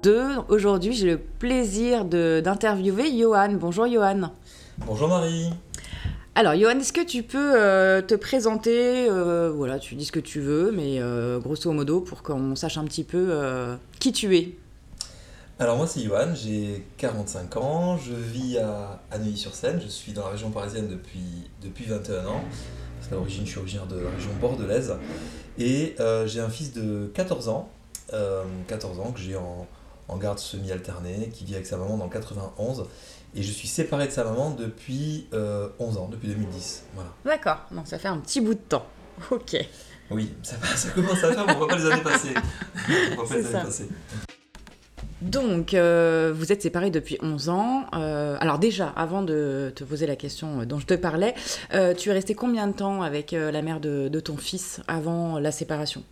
Aujourd'hui, j'ai le plaisir d'interviewer Johan. Bonjour Johan. Bonjour Marie. Alors Johan, est-ce que tu peux te présenter voilà, tu dis ce que tu veux, mais grosso modo pour qu'on sache un petit peu qui tu es. Alors moi c'est Johan, j'ai 45 ans, je vis à Neuilly-sur-Seine, je suis dans la région parisienne depuis 21 ans, parce qu'à l'origine je suis originaire de la région bordelaise, et j'ai un fils de 14 ans que j'ai en garde semi-alternée, qui vit avec sa maman dans le 91, et je suis séparé de sa maman depuis 11 ans, depuis 2010. Voilà. D'accord, donc ça fait un petit bout de temps. Ok, Oui, ça commence à faire, mais on voit pas les années passer. On voit pas c'est les années ça. passer. Donc, vous êtes séparés depuis 11 ans. Alors déjà, avant de te poser la question dont je te parlais, tu es resté combien de temps avec la mère de ton fils avant la séparation?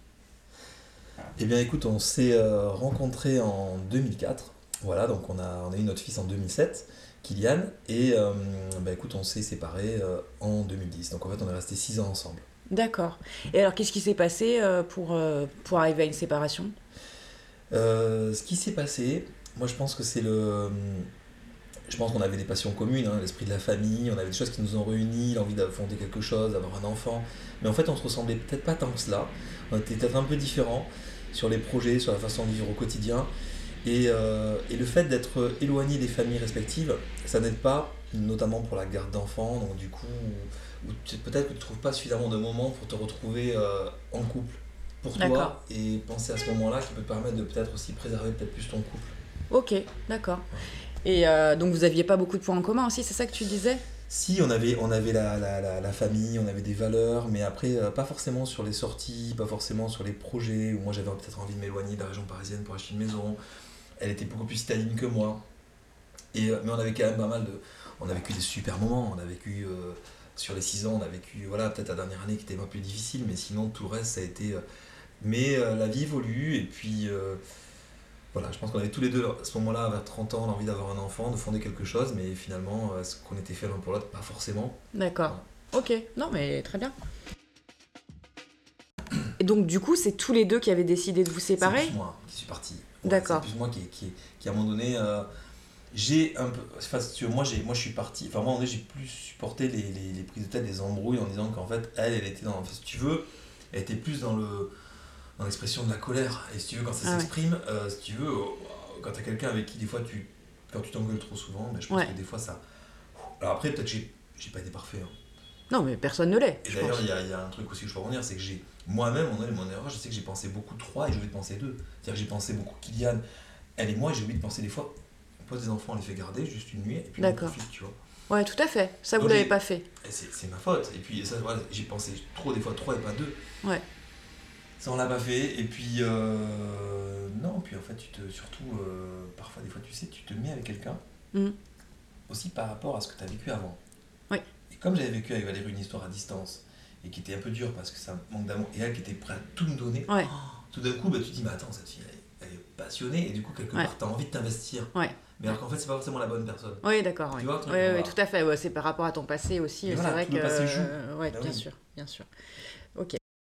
Eh bien écoute, on s'est rencontrés en 2004. Voilà, donc on a eu notre fils en 2007, Kylian, et bah écoute, on s'est séparés en 2010. Donc en fait, on est restés 6 ans ensemble. D'accord. Et alors, qu'est-ce qui s'est passé pour arriver à une séparation? Ce qui s'est passé, moi je pense que c'est je pense qu'on avait des passions communes, hein, l'esprit de la famille, on avait des choses qui nous ont réunis, l'envie de fonder quelque chose, d'avoir un enfant. Mais en fait, on se ressemblait peut-être pas tant que cela. On était peut-être un peu différents sur les projets, sur la façon de vivre au quotidien. Et le fait d'être éloigné des familles respectives, ça n'aide pas, notamment pour la garde d'enfants. Donc du coup, peut-être que tu ne trouves pas suffisamment de moments pour te retrouver en couple pour D'accord. toi et penser à ce moment-là qui peut te permettre de peut-être aussi préserver peut-être plus ton couple. Ok, d'accord. Ouais. Et donc, vous aviez pas beaucoup de points en commun aussi, c'est ça que tu disais? Si, on avait la famille, on avait des valeurs, mais après, pas forcément sur les sorties, pas forcément sur les projets, où moi j'avais peut-être envie de m'éloigner de la région parisienne pour acheter une maison. Elle était beaucoup plus citadine que moi. Mais on avait quand même pas mal de. On a vécu des super moments. On a vécu, sur les 6 ans, on a vécu, voilà, peut-être la dernière année qui était un peu plus difficile, mais sinon tout le reste, ça a été. Mais la vie évolue, et puis voilà, je pense qu'on avait tous les deux, à ce moment-là, vers 30 ans, l'envie d'avoir un enfant, de fonder quelque chose, mais finalement, ce qu'on était fait l'un pour l'autre, pas forcément. D'accord. Voilà. Ok, non mais très bien. Et donc, du coup, c'est tous les deux qui avaient décidé de vous C'est séparer? plus moi qui suis parti. Ouais, c'est D'accord. plus moi qui à un moment donné, j'ai un peu. Enfin, si tu veux, moi je suis parti. Enfin, moi, à un moment donné, j'ai plus supporté les prises de tête, les embrouilles en disant qu'en fait, elle était dans. Enfin, si tu veux, elle était plus dans l'expression de la colère. Et si tu veux, quand ça Ah ouais. s'exprime, si tu veux, quand t'as quelqu'un avec qui, des fois, quand tu t'engueules trop souvent, ben, je pense Ouais. que des fois, ça. Alors après, peut-être que j'ai pas été parfait, hein. Non, mais personne ne l'est, Et je d'ailleurs, pense. il y a un truc aussi que je peux revenir, c'est que j'ai moi-même, mon erreur, je sais que j'ai pensé beaucoup 3 et j'ai oublié de penser 2. C'est-à-dire que j'ai pensé beaucoup Kylian, elle et moi, et j'ai oublié de penser des fois, on pose des enfants, on les fait garder juste une nuit, et puis on en D'accord. profite, tu vois. Ouais, tout à fait. Ça, vous Donc l'avez pas fait. et c'est ma faute. Et puis ça, voilà, j'ai pensé trop, des fois 3 et pas 2. Ouais. Ça, on l'a pas fait. Et puis, non, puis en fait, surtout, parfois, des fois, tu sais, tu te mets avec quelqu'un, Mhm. aussi par rapport à ce que tu as vécu avant. Ouais. Et comme j'avais vécu avec Valérie une histoire à distance, et qui était un peu dure parce que ça manque d'amour, et elle qui était prête à tout me donner, Ouais. tout d'un coup, bah, tu te dis, mais attends, cette fille, elle est passionnée, et du coup, quelque Ouais. part, tu as envie de t'investir. Ouais. Mais alors qu'en fait, c'est pas forcément la bonne personne. Oui, d'accord, Tu oui. vois le truc? Oui, oui, Voilà. tout à fait. Ouais, c'est par rapport à ton passé aussi. Mais C'est voilà, vrai tout que. le passé joue. Ouais, Bah bien oui. sûr, bien sûr. Ok.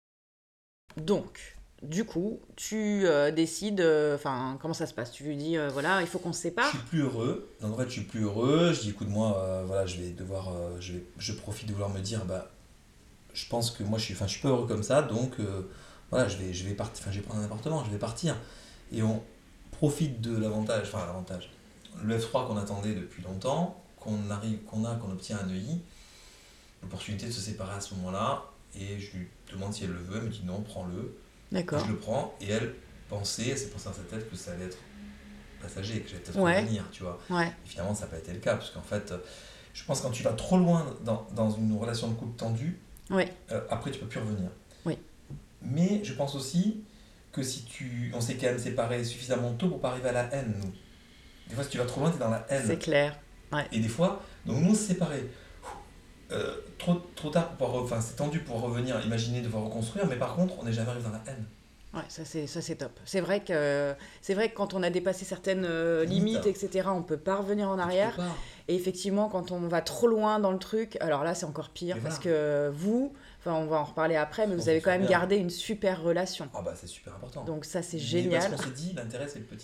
Donc, du coup, tu décides. Enfin, comment ça se passe? Tu lui dis, voilà, il faut qu'on se Je sépare? suis plus heureux. Donc en fait, je suis plus heureux. Je dis, écoute, moi, voilà, je vais devoir, je profite de vouloir me dire, bah, je pense que moi, enfin, je suis pas heureux comme ça, donc voilà, je vais partir, enfin, je vais prendre un appartement, je vais partir. Et on profite de l'avantage, enfin l'avantage, le F3 qu'on attendait depuis longtemps, qu'on obtient à Neuilly, l'opportunité de se séparer à ce moment-là. Et je lui demande si elle le veut, elle me dit non, prends-le. Et je D'accord. le prends, et elle s'est pensée dans sa tête que ça allait être passager, que j'allais peut-être Ouais. revenir, tu vois. Ouais. Et finalement, ça n'a pas été le cas, parce qu'en fait, je pense que quand tu vas trop loin dans une relation de couple tendue, Ouais. après tu peux plus revenir. Oui. Mais je pense aussi que on s'est quand même séparés suffisamment tôt pour pas arriver à la haine, nous. Des fois, si tu vas trop loin, tu es dans la C'est haine. clair. Ouais. Et des fois, donc nous, on s'est séparés. Trop tard pour pouvoir. Enfin, c'est tendu pour revenir, imaginer devoir reconstruire, mais par contre, on n'est jamais arrivé dans la haine. Ouais, ça c'est top. C'est vrai que quand on a dépassé certaines Limite, limites, hein. etc., on peut pas revenir en Et tu peux arrière. pas. Et effectivement, quand on va trop loin dans le truc, alors là c'est encore pire Mais parce voilà, que vous, enfin on va en reparler après, mais on vous s'en avez quand sort même bien. gardé une super relation. Ah bah, c'est super important. Donc ça c'est Mais parce génial. qu'on s'est dit, l'intérêt, c'est le petit.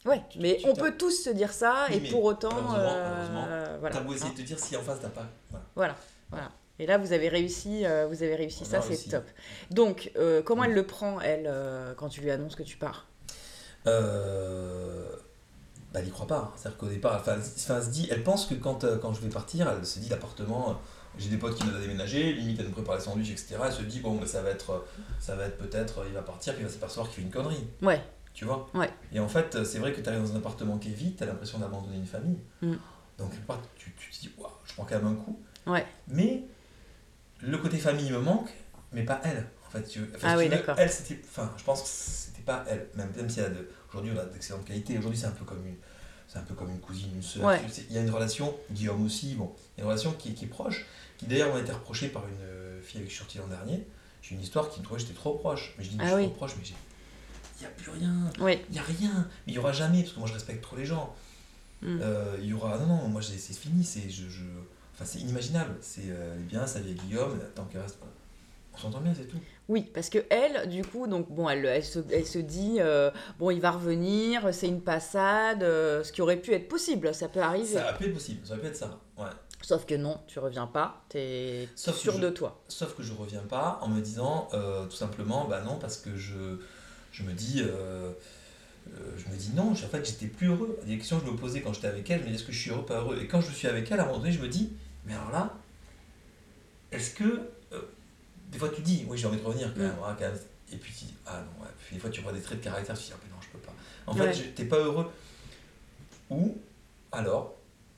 Ouais, mais tu on t'as- peut tous se dire ça, Oui, et mais pour autant, heureusement, voilà. t'as beau essayer Hein. de te dire si en face t'as pas. Voilà. Voilà. Et là, vous avez réussi, On ça, a c'est réussi. top. Donc, comment elle Mm. le prend, elle, quand tu lui annonces que tu pars? Euh, Bah, elle y croit pas, hein. C'est-à-dire qu'au départ, elle se dit, elle pense que quand je vais partir, elle se dit l'appartement, j'ai des potes qui m'ont déménagé, limite elle me prépare les sandwichs, etc. Elle se dit, bon, bah, ça va être peut-être, il va partir, puis il va s'apercevoir qu'il fait une connerie, Ouais, tu vois. ouais. Et en fait, c'est vrai que tu arrives dans un appartement qui est vide, tu as l'impression d'abandonner une famille. Mm. Donc, quelque part, tu te dis, waouh, je prends quand même un coup. Ouais. Mais le côté famille me manque, mais pas elle. En fait, Ah si oui, tu veux, d'accord. elle, je pense que c'était pas elle. Même si aujourd'hui, on a d'excellentes qualités. Aujourd'hui, c'est un peu comme une cousine, une sœur. Ouais. Il y a une relation, Guillaume aussi, bon, il y a une relation qui est proche, qui d'ailleurs m'a été reprochée par une fille avec qui je suis sorti l'an dernier. J'ai une histoire qui me trouvait que j'étais trop proche. Mais je dis, mais Ah je suis oui. trop proche, mais il n'y a plus rien. Oui. Il n'y a rien. Mais il n'y aura jamais, parce que moi, je respecte trop les gens. Mm. Il y aura. Non, non, moi, c'est fini. Enfin, c'est inimaginable. Elle est bien, sa vie avec Guillaume, tant qu'elle reste. Voilà. On s'entend bien, c'est tout. Oui, parce que elle, du coup, donc bon, elle se dit, bon, il va revenir, c'est une passade, ce qui aurait pu être possible, ça peut arriver. Ça aurait pu être possible, ça aurait pu être ça. Ouais. Sauf que non, tu reviens pas, t'es Sauf que sûr de toi. Sauf que je reviens pas en me disant tout simplement, bah non, parce que je me dis. Non, en fait j'étais plus heureux. Des questions que je me posais quand j'étais avec elle, je me dis est-ce que je suis heureux, pas heureux. Et quand je suis avec elle, à un moment donné, je me dis, mais alors là, est-ce que. Des fois tu dis, oui j'ai envie de revenir quand même, hein, quand même. Et puis tu dis, ah non, ouais. Puis des fois tu vois des traits de caractère, tu dis, ah mais non, je peux pas. En fait, Ouais. t'es pas heureux. Ou alors,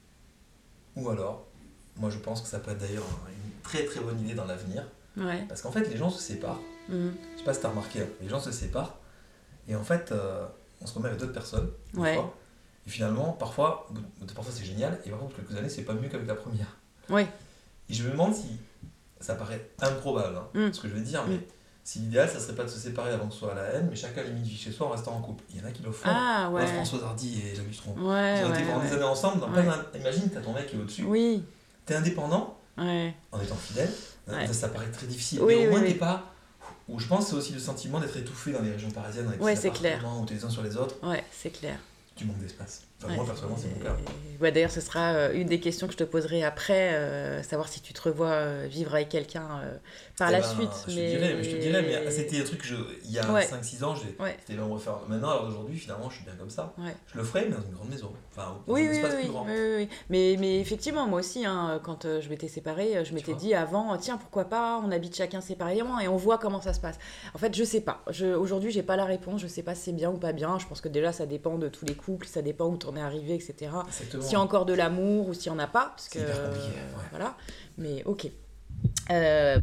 moi je pense que ça peut être d'ailleurs une très très bonne idée dans l'avenir. Ouais. Parce qu'en fait, les gens se séparent. Mm. Je sais pas si t'as remarqué, hein, les gens se séparent. Et en fait, on se remet avec d'autres personnes, des Ouais. fois. Et finalement, parfois c'est génial. Et par contre, quelques années, c'est pas mieux qu'avec la première. Ouais. Et je me demande si ça paraît improbable, hein, Mm. ce que je veux dire, mais si l'idéal, ça serait pas de se séparer avant que ce soit à la haine, mais chacun limite vit chez soi en restant en couple. Il y en a qui le font. Ah Moi, ouais. Françoise Hardy et Jacques Dutronc. Ouais, Ils ont été ouais, pendant des ouais. années ensemble. Dans Ouais. Imagine, t'as ton mec qui est au-dessus. Oui. T'es indépendant Ouais. en étant fidèle. Ouais. Ça paraît très difficile. Oui, mais au oui, moins, oui. t'es pas. Ou je pense que c'est aussi le sentiment d'être étouffé dans les régions parisiennes avec Ouais, ces c'est clair. appartements où t'es les uns sur les autres. Ouais, c'est clair. Tu manques d'espace. Enfin, Ouais. moi, personnellement, c'est mon cas. Ouais, d'ailleurs, ce sera une des questions que je te poserai après, savoir si tu te revois vivre avec quelqu'un par Eh la ben, suite. je te dirais, mais c'était un truc que il y a Ouais. 5-6 ans, Ouais. c'était là, on va faire. Maintenant, alors d'aujourd'hui, finalement, je suis bien comme ça. Ouais. Je le ferais, mais dans une grande maison. Enfin, dans Oui, un oui, espace oui, plus grand. oui, oui, oui. Mais effectivement, moi aussi, hein, quand je m'étais séparée, je m'étais vois. dit avant, tiens, pourquoi pas, on habite chacun séparément et on voit comment ça se passe. En fait, je sais pas. Aujourd'hui, j'ai pas la réponse, je sais pas si c'est bien ou pas bien. Je pense que déjà, ça dépend de tous les couples, ça dépend où t'en es arrivé, etc. Exactement. S'il y a encore de l'amour ou s'il y en a pas. Parce C'est que, hyper compliqué, ouais. Voilà. Mais ok. Euh,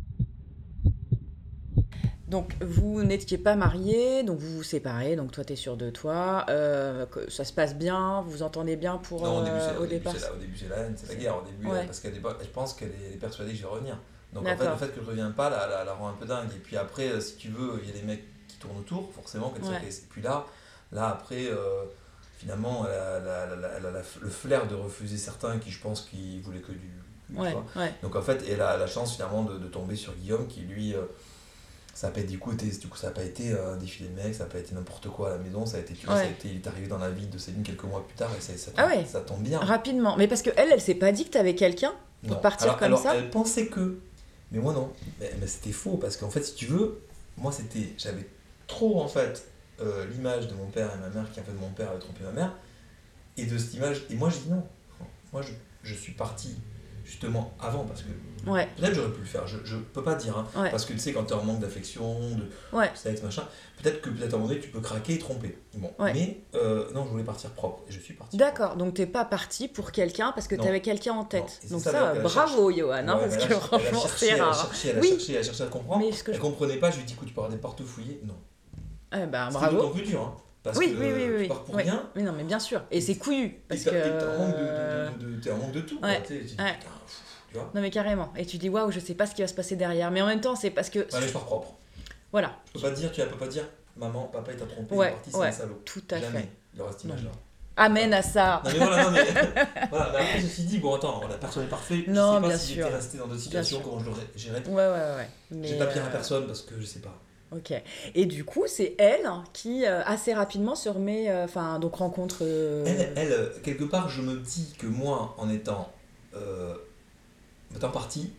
Donc, vous n'étiez pas mariés, donc vous vous séparez, donc toi, t'es sûr de toi, que ça se passe bien, vous vous entendez bien pour Non, au départ. au début, c'est la haine, c'est la guerre. Au début, Ouais. parce qu'elle je pense qu'elle est persuadée que je vais revenir. Donc, en fait, D'accord. le fait que je ne reviens pas, la rend un peu dingue. Et puis après, si tu veux, il y a des mecs qui tournent autour, forcément, quand Ouais. Et puis là après, finalement, elle a le flair de refuser certains qui, je pense, qui voulaient que du. Tu Ouais, vois. ouais. Donc, en fait, elle a la chance, finalement, de tomber sur Guillaume, qui, lui. Ça n'a pas été, ça a pas été un défilé de mecs, ça n'a pas été n'importe quoi à la maison, ça a été, tu vois, Ouais. il est arrivé dans la vie de Céline quelques mois plus tard et Ah ouais. ça tombe bien. Rapidement. Mais parce que elle s'est pas dit que t'avais quelqu'un pour Non. partir comme ça. Elle pensait que, mais moi non, mais c'était faux parce qu'en fait, si tu veux, moi j'avais trop en fait l'image de mon père et ma mère qui en fait mon père avait trompé ma mère et de cette image, et moi j'ai dit non, moi je suis parti justement avant parce que Ouais, peut-être j'aurais pu le faire, je peux pas dire, hein, ouais, parce que tu sais, quand t'es en manque d'affection, de ouais. sexe, machin, peut-être à un moment donné tu peux craquer et tromper. Bon, Ouais. mais non, je voulais partir propre et je suis parti. D'accord, donc t'es pas parti pour quelqu'un parce que Non. t'avais quelqu'un en Non. tête. Et c'est Donc ça, ça, elle a bravo Johan, Ouais, hein, parce mais que franchement, c'est elle a rare. cherché, elle a Oui. cherché, elle a cherché à comprendre. Mais ce que Elle je... comprenait pas, je lui ai dit écoute, tu peux avoir des portes fouillées. Non. Eh ben, C'était bravo. d'autant plus dur, hein, parce Oui, que oui, oui, tu oui. pars pour Oui. rien. Mais non, mais bien sûr. Et c'est couillu. Parce Et que... t'es en manque t'es en manque de tout. Ouais. Quoi, tu sais, tu dis, Ouais. putain, tu vois. Non mais carrément. Et tu dis waouh, je sais pas ce qui va se passer derrière. Mais en même temps, c'est parce que... Ouais, mais je pars propre. Voilà, Tu peux pas dire maman, papa il t'a trompé, Ouais, il est parti, c'est ouais. un salaud. tout à Jamais. fait. Il y aura cette image-là. Amen à ça. Non mais voilà, non mais voilà, mais après ceci dit, bon attends, la personne est parfaite. Non, je sais pas bien si sûr. j'étais resté dans d'autres situations, sûr. comment je l'aurais géré. Ouais, ouais, ouais. Mais, J'ai pas pire à personne parce que je sais pas. Ok. Et du coup, c'est elle qui assez rapidement se remet, enfin, donc rencontre. Quelque part, je me dis que moi, euh, étant parti,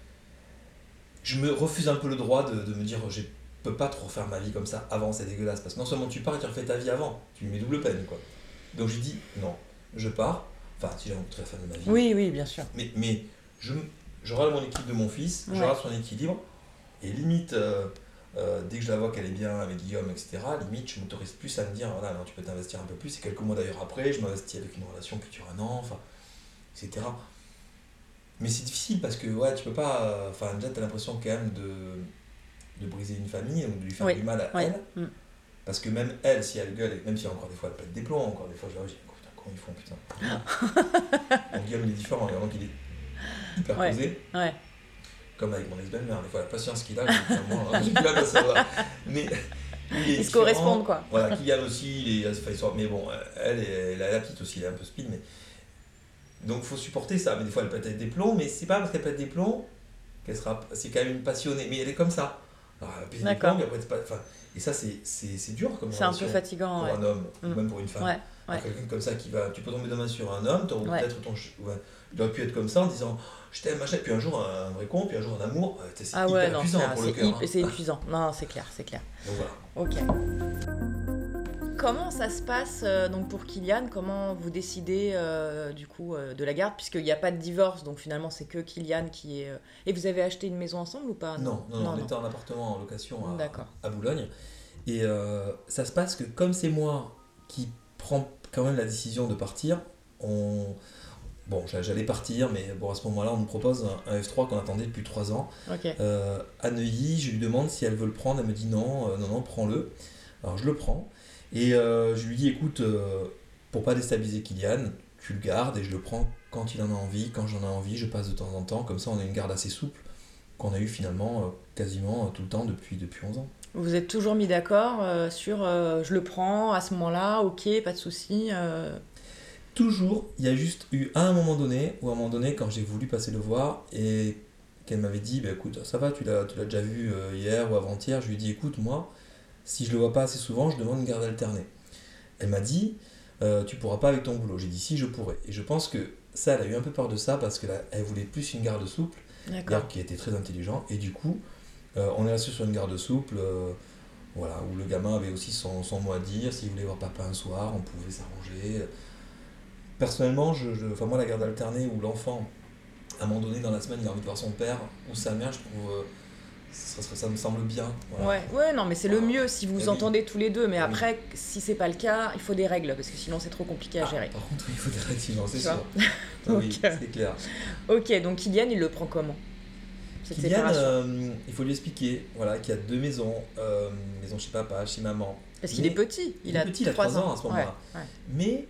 je me refuse un peu le droit de me dire je peux pas trop faire ma vie comme ça avant, c'est dégueulasse. Parce que non seulement tu pars et tu refais ta vie avant, tu lui mets double peine, quoi. Donc je dis non, je pars. Enfin, si j'ai rencontré la femme de ma vie. Oui, oui, bien sûr. Mais je, je râle mon équipe de mon fils, je Ouais. râle son équilibre. Et limite, dès que je la vois qu'elle est bien avec Guillaume, etc., limite, je m'autorise plus à me dire, voilà, non, tu peux t'investir un peu plus. Et quelques mois d'ailleurs après, je m'investis avec une relation qui dure 1 an, enfin, etc. Mais c'est difficile parce que, ouais, tu peux pas. Enfin, déjà, t'as l'impression quand même de briser une famille ou de lui faire Oui, du mal à oui. elle. Mm. Parce que même elle, si elle gueule, et même si encore des fois elle pète des plombs, encore des fois je dis, putain, comment ils font, putain. Bon, Guillaume il est différent, il y a qu'il est hyper Ouais, posé, ouais. comme avec mon ex-belle-mère, des fois la patience qu'il a, je dis, putain, moi, hein, j'ai plus la patience, voilà. Mais il est Ils se différent. correspondent, quoi. Voilà, Kylian aussi, enfin, mais bon, elle a la petite aussi, elle est un peu speed, mais. Donc faut supporter ça, mais des fois elle pète des plombs, mais c'est pas parce qu'elle pète des plombs qu'elle sera. C'est quand même une passionnée, mais elle est comme ça. Alors elle pète des plombs, D'accord. mais après c'est pas. Enfin, et ça c'est dur comme C'est un peu relation fatigant, pour ouais. un homme, ou Mm. même pour une femme. Ouais, ouais. Alors, quelqu'un comme ça qui va. Tu peux tomber demain sur un homme, Ouais. peut-être ouais, il aurait pu être comme ça en disant je t'aime, machin, puis un jour un vrai con, puis un jour un amour, c'est Ah hyper ouais, non, épuisant pour le cœur. Hein. c'est épuisant. Non, c'est clair, c'est clair. Donc voilà. Ok. Comment ça se passe donc pour Kylian? Comment vous décidez du coup de la garde? Puisqu'il n'y a pas de divorce, donc finalement c'est que Kylian qui est. Et vous avez acheté une maison ensemble ou pas? Non, on était en appartement en location D'accord. à Boulogne. Et ça se passe que comme c'est moi qui prends quand même la décision de partir, bon, j'allais partir, mais bon, à ce moment-là, on nous propose un F3 qu'on attendait depuis 3 ans. Ok. À Neuilly, je lui demande si elle veut le prendre, elle me dit non, non, prends-le. Alors je le prends. Et je lui dis, écoute, pour pas déstabiliser Kylian, tu le gardes et je le prends quand il en a envie, quand j'en ai envie, je passe de temps en temps. Comme ça, on a une garde assez souple qu'on a eu finalement quasiment tout le temps depuis 11 ans. Vous êtes toujours mis d'accord sur je le prends à ce moment-là, ok, pas de souci. Toujours, il y a juste eu un moment donné, quand j'ai voulu passer le voir et qu'elle m'avait dit, bah, écoute, ça va, tu l'as déjà vu hier ou avant-hier, je lui ai dit, écoute, moi, si je le vois pas assez souvent, je demande une garde alternée. Elle m'a dit, tu pourras pas avec ton boulot. J'ai dit, si, je pourrais. Et je pense que ça, elle a eu un peu peur de ça parce qu'elle voulait plus une garde souple, D'accord. qui était très intelligent. Et du coup, on est resté sur une garde souple, voilà, où le gamin avait aussi son mot à dire. S'il voulait voir papa un soir, on pouvait s'arranger. Personnellement, enfin, moi, la garde alternée où l'enfant, à un moment donné dans la semaine, il a envie de voir son père ou sa mère, je trouve, ça me semble bien. Voilà. Ouais, non, mais c'est le mieux si vous Eh vous oui. entendez tous les deux. Mais Eh après, si c'est pas le cas, il faut des règles parce que sinon c'est trop compliqué à gérer. Par contre, oui, il faut des réactions, c'est Tu sûr. vois. Ah oui, Donc, c'est clair. Ok, donc Kylian, il le prend comment cette Kylian, séparation? il faut lui expliquer voilà, qu'il y a 2 maisons, maison chez papa, chez maman. Parce qu'il est petit, il a 3 ans à ce moment-là. Ouais. Mais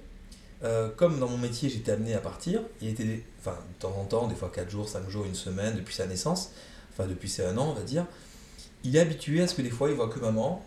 comme dans mon métier, j'étais amené à partir, il était, enfin, de temps en temps, des fois 4 jours, 5 jours, une semaine, depuis sa naissance, enfin depuis ses 1 an, on va dire, il est habitué à ce que des fois, il voit que maman.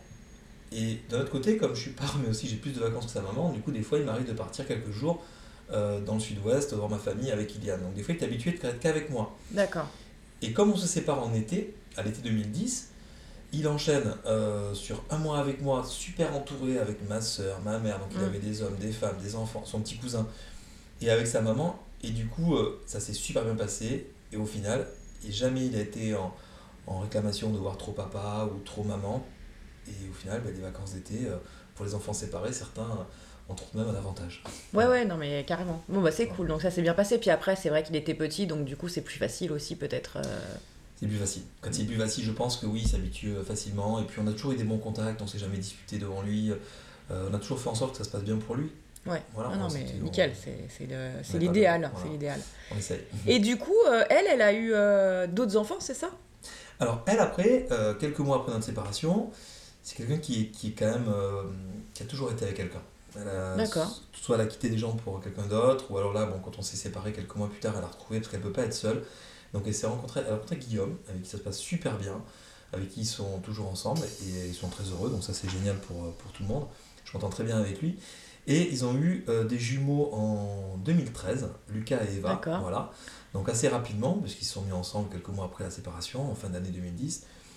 Et d'un autre côté, comme je suis pas, mais aussi j'ai plus de vacances que sa maman, du coup, des fois, il m'arrive de partir quelques jours dans le sud-ouest, voir ma famille avec Kylian. Donc des fois, il est habitué de être qu'avec moi. D'accord. Et comme on se sépare en été, à l'été 2010, il enchaîne sur 1 mois avec moi, super entouré avec ma soeur, ma mère, donc il avait des hommes, des femmes, des enfants, son petit cousin, et avec sa maman. Et du coup, ça s'est super bien passé. Et au final, et jamais il a été en réclamation de voir trop papa ou trop maman. Et au final, les vacances d'été, pour les enfants séparés, certains en trouvent même un avantage. Ouais, non, mais carrément. Bon, bah c'est cool, donc ça s'est bien passé. Puis après, c'est vrai qu'il était petit, donc du coup, c'est plus facile aussi, peut-être. C'est plus facile. Quand c'est plus facile, je pense que oui, il s'habitue facilement. Et puis on a toujours eu des bons contacts, on s'est jamais disputé devant lui. On a toujours fait en sorte que ça se passe bien pour lui. Ouais, Voilà, non, mais nickel, c'est on est l'idéal, pas bien, c'est l'idéal. On essaye. Et du coup, elle a eu d'autres enfants, c'est ça? Alors elle, après, quelques mois après notre séparation, c'est quelqu'un qui est quand même, qui a toujours été avec quelqu'un. D'accord. Soit elle a quitté des gens pour quelqu'un d'autre, ou alors là, bon, quand on s'est séparés quelques mois plus tard, elle a retrouvé parce qu'elle ne peut pas être seule. Donc elle a rencontré Guillaume, avec qui ça se passe super bien, avec qui ils sont toujours ensemble et ils sont très heureux, donc ça c'est génial pour tout le monde. Je m'entends très bien avec lui. Et ils ont eu des jumeaux en 2013, Lucas et Eva. D'accord. Voilà. Donc assez rapidement, parce qu'ils se sont mis ensemble quelques mois après la séparation, en fin d'année 2010.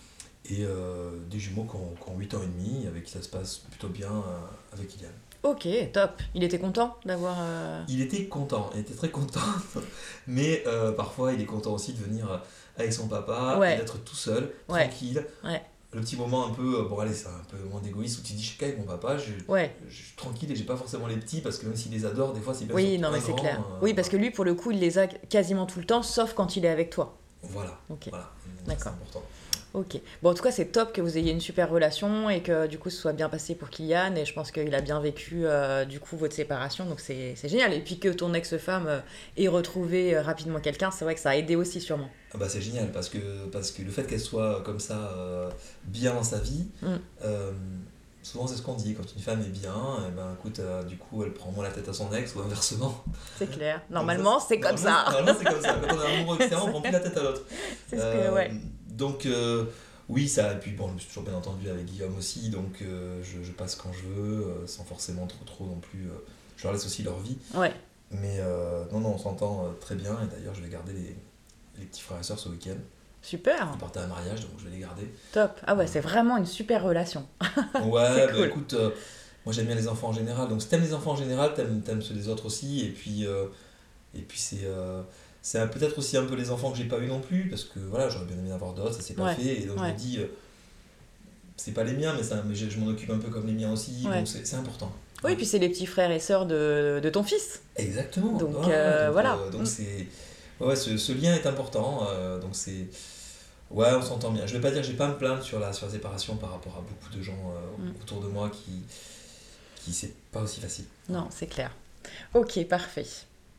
et des jumeaux qui ont 8 ans et demi, avec qui ça se passe plutôt bien avec Iliane. Ok, top. Il était content d'avoir... Il était content, il était très content, mais parfois il est content aussi de venir avec son papa et Ouais, d'être tout seul, ouais, tranquille. ouais, Le petit moment un peu, bon allez, c'est un peu moins d'égoïste où tu dis je suis qu'avec mon papa, ouais. je suis tranquille et j'ai pas forcément les petits parce que même s'il les adore, des fois c'est bien Oui, surtout non, un mais c'est grand. clair. Oui, parce que lui, pour le coup, il les a quasiment tout le temps, sauf quand il est avec toi. Voilà, Ok, voilà, donc ça, c'est d'accord. important. Ok. Bon, en tout cas, c'est top que vous ayez une super relation et que du coup, ce soit bien passé pour Kylian. Et je pense qu'il a bien vécu du coup votre séparation. Donc, c'est génial. Et puis que ton ex-femme ait retrouvé rapidement quelqu'un, c'est vrai que ça a aidé aussi, sûrement. Ah bah c'est génial parce que le fait qu'elle soit comme ça bien dans sa vie, Mm, euh, souvent c'est ce qu'on dit, quand une femme est bien, eh ben écoute, du coup elle prend moins la tête à son ex ou inversement. c'est clair. Donc ça, Normalement, c'est comme ça. normalement, c'est comme ça, quand on est amoureux, etc., on prend plus la tête à l'autre. C'est ce que, Euh, ouais. donc oui, ça, et puis bon, je me suis toujours bien entendu avec Guillaume aussi, donc je passe quand je veux, sans forcément trop non plus, je leur laisse aussi leur vie. Ouais, Mais non, non, on s'entend très bien, et d'ailleurs je vais garder les petits frères et sœurs ce week-end. super. Ils partaient à un mariage, donc je vais les garder. Top. Ah ouais, Euh, c'est vraiment une super relation. C'est Ouais, bah cool. écoute, moi j'aime bien les enfants en général, donc si t'aimes les enfants en général, t'aimes ceux des autres aussi, et puis c'est peut-être aussi un peu les enfants que j'ai pas eu non plus, parce que voilà, j'aurais bien aimé en avoir d'autres, ça s'est pas Ouais, fait, et donc je me ouais, dis, c'est pas les miens, mais je m'en occupe un peu comme les miens aussi, ouais. donc c'est important. Oui, Ouais. puis c'est les petits frères et sœurs de ton fils. Exactement, Donc ouais, voilà. donc Mm. c'est. Ouais, ouais, ce lien est important, donc c'est. Ouais, on s'entend bien. Je vais pas dire que j'ai pas à me plaindre sur la séparation par rapport à beaucoup de gens Mm. autour de moi qui c'est pas aussi facile. Voilà. Non, c'est clair. Ok, parfait.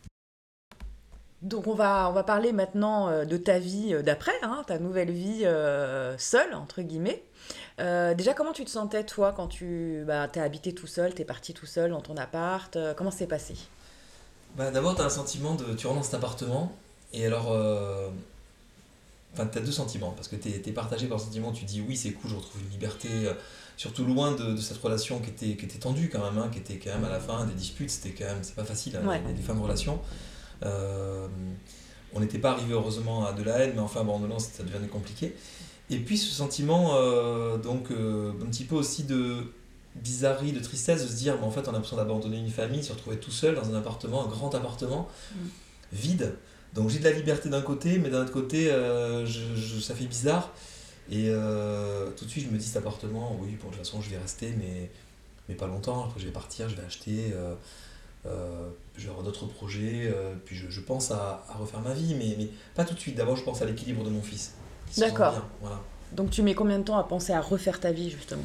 Donc on va parler maintenant de ta vie d'après, hein, ta nouvelle vie seule, entre guillemets. Déjà, comment tu te sentais, toi, quand t'es habité tout seul, t'es parti tout seul dans ton appart, comment c'est passé? Bah, d'abord, t'as un sentiment de. Tu rentres dans cet appartement, et alors. Enfin, t'as deux sentiments, parce que t'es partagé par le sentiment, tu dis oui, c'est cool, je retrouve une liberté, surtout loin de cette relation qui était tendue quand même, hein, qui était quand même à la fin des disputes, c'était quand même. C'est pas facile, hein, Ouais, les fins de relation. Euh, on n'était pas arrivé heureusement à de la haine, mais enfin, abandonnant, ça devenait compliqué. Et puis ce sentiment, donc, un petit peu aussi de bizarrerie, de tristesse, de se dire, mais en fait, on a l'impression d'abandonner une famille, se retrouver tout seul dans un appartement, un grand appartement, mm, vide. Donc j'ai de la liberté d'un côté, mais d'un autre côté, ça fait bizarre. Et tout de suite, je me dis, cet appartement, oui, bon, de toute façon, je vais rester, mais pas longtemps. Après, je vais partir, je vais acheter, je vais avoir d'autres projets, puis je pense à refaire ma vie, mais pas tout de suite. D'abord, je pense à l'équilibre de mon fils, qui se sent d'accord. bien. Voilà. Donc tu mets combien de temps à penser à refaire ta vie, justement?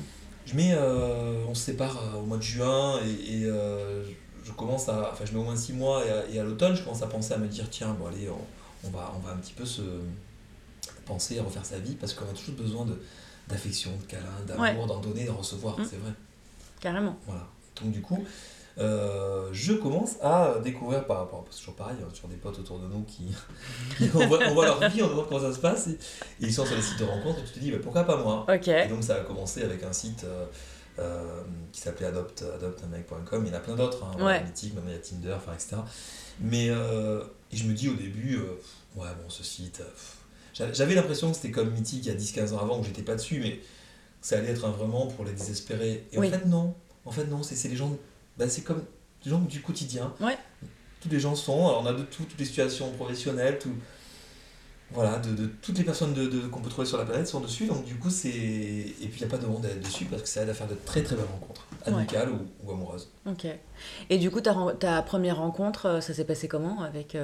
On se sépare au mois de juin et je commence à, enfin je mets au moins 6 mois et à l'automne je commence à penser à me dire tiens bon allez on va un petit peu se penser à refaire sa vie parce qu'on a toujours besoin d'affection, de câlin, Ouais, d'amour, d'en donner, d'en recevoir, mm, c'est vrai. carrément. Voilà. Donc du coup je commence à découvrir par rapport, parce que toujours pareil, il y a toujours des potes autour de nous on voit leur vie, on voit comment ça se passe et ils sont sur les sites de rencontres et tu te dis bah, pourquoi pas moi. Ok, Et donc ça a commencé avec un site qui s'appelait adoptunmec.com, il y en a plein d'autres, hein, voilà, ouais, Mythique, maintenant il y a Tinder, enfin, etc. Mais et je me dis au début, ouais bon ce site, j'avais l'impression que c'était comme Mythique il y a 10-15 ans avant où j'étais pas dessus, mais ça allait être un vraiment pour les désespérés. Et oui, en fait non, c'est les gens, bah, c'est comme des gens du quotidien, ouais, tous les gens sont, alors on a de tout, toutes les situations professionnelles, tout, voilà, de toutes les personnes qu'on peut trouver sur la planète sont dessus, donc du coup c'est. Et puis il n'y a pas de honte à être dessus parce que ça aide à faire de très très belles rencontres, ouais, amicales ou amoureuses. ok. Et du coup, ta première rencontre, ça s'est passé comment avec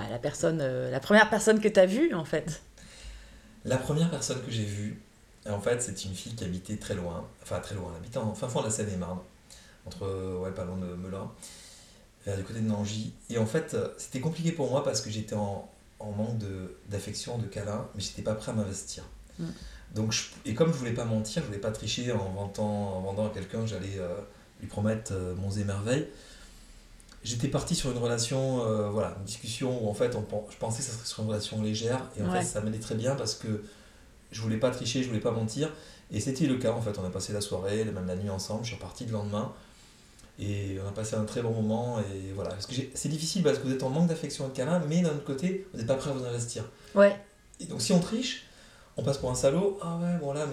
la première personne que t'as vue, en fait? La première personne que j'ai vue, en fait, c'est une fille qui habitait très loin, enfin très loin, elle habitait en fin fond de la Seine-et-Marne, entre, ouais, pas loin de Melun, vers du côté de Nangy. Et en fait, c'était compliqué pour moi parce que j'étais en manque d'affection, de câlin, mais j'étais pas prêt à m'investir. Mm. Donc, et comme je voulais pas mentir, je voulais pas tricher en vendant à quelqu'un que j'allais lui promettre monts et merveilles, j'étais parti sur une relation, voilà, une discussion où en fait je pensais que ça serait sur une relation légère et en fait Ouais, ça m'allait très bien parce que je voulais pas tricher, je voulais pas mentir et c'était le cas en fait. On a passé la soirée, même la nuit ensemble, je suis reparti le lendemain et on a passé un très bon moment et voilà. Parce que c'est difficile parce que vous êtes en manque d'affection et de câlin, mais d'un autre côté vous n'êtes pas prêt à vous investir. ouais, Et donc si on triche, on passe pour un salaud. Ah ouais, bon là, mais